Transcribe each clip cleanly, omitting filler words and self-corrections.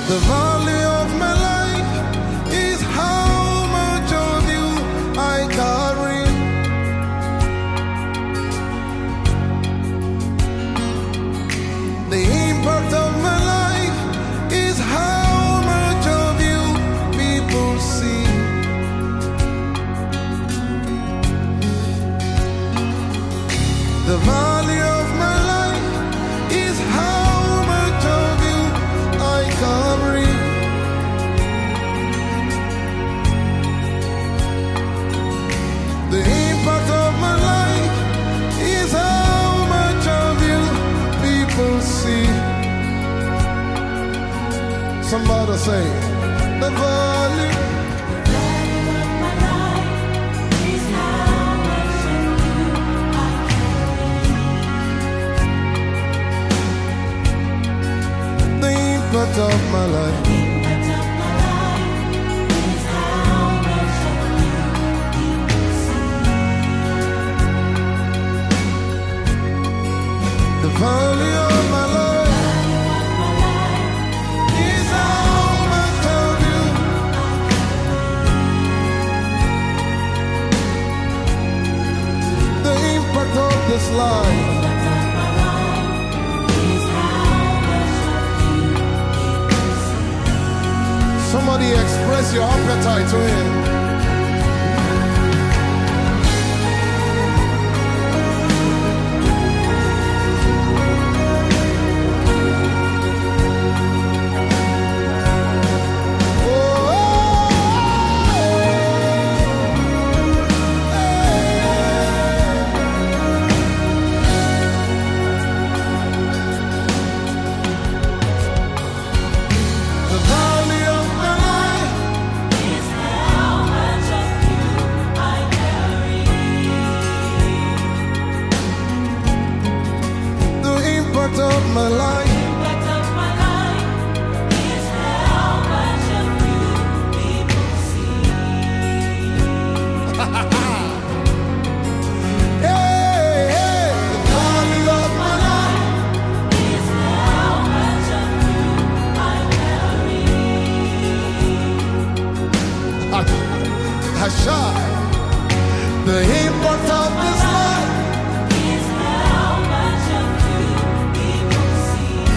The value of my life is how much of you I carry. The impact of my life is how much of you people see. The value of my life is how much of you I carry. The impact of my life is how much of you people see. Somebody say, the value. Of my life. The value of my life is how much of you. The impact of this life. Somebody express your appetite to him. Of my life. Impact of my life is how much of you people see. Hey, hey, the value of my life is how much of you I carry. Hasha, the impact of this life.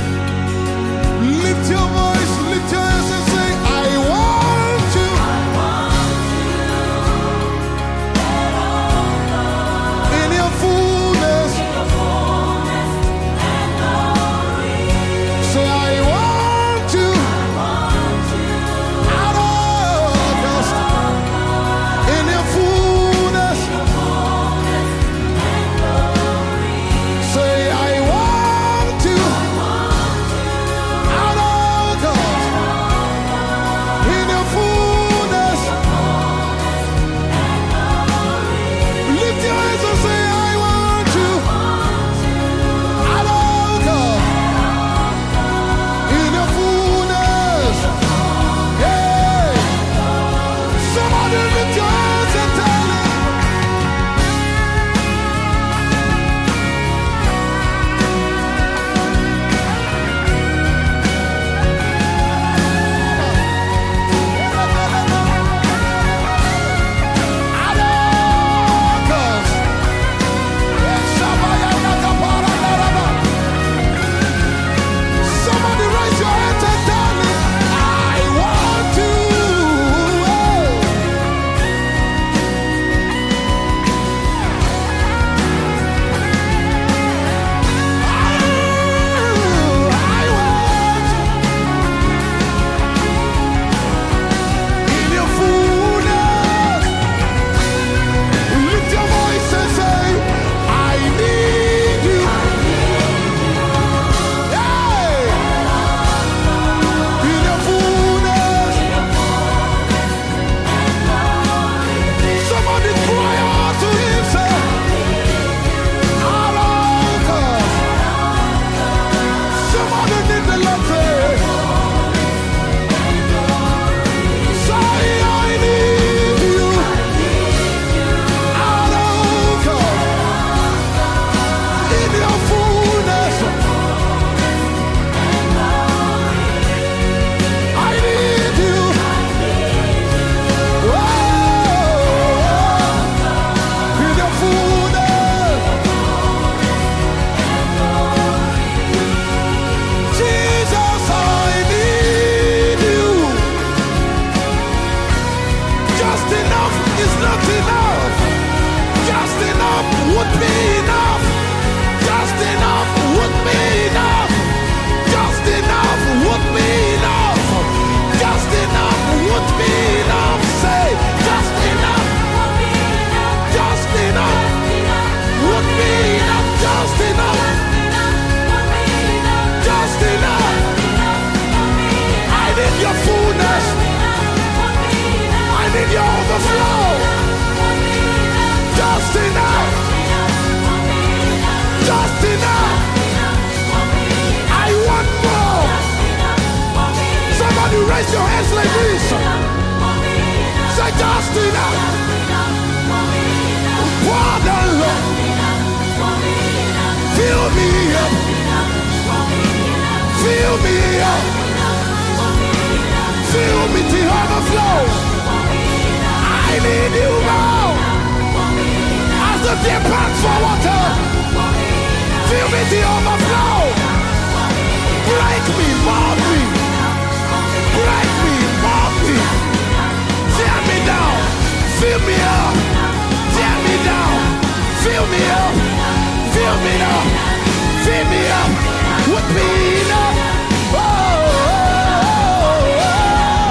to overflow. I need you now. As the deer pants for water, fill me to overflow. Break me, mold me. Break me, mold me. Tear me down, fill me up. Tear me down, fill me up. Fill me up, fill me up. Would be enough. Oh, oh, oh.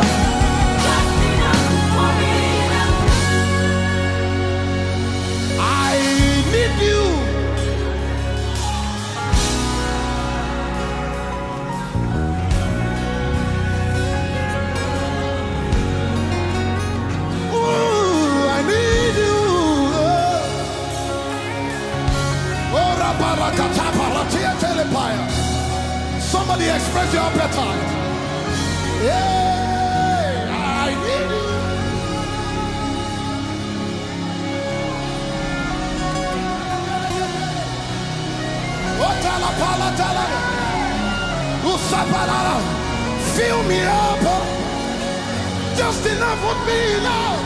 I need you. Ooh, I need you. Oh, Rabarakataparatia telepire. Somebody express your appetite. Yeah, I need you. Fill me up. Just enough would be enough.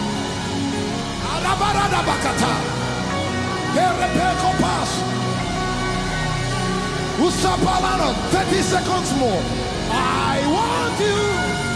Arabaradabakata. Gerepekopas. Usapalana. 30 seconds more. I want you.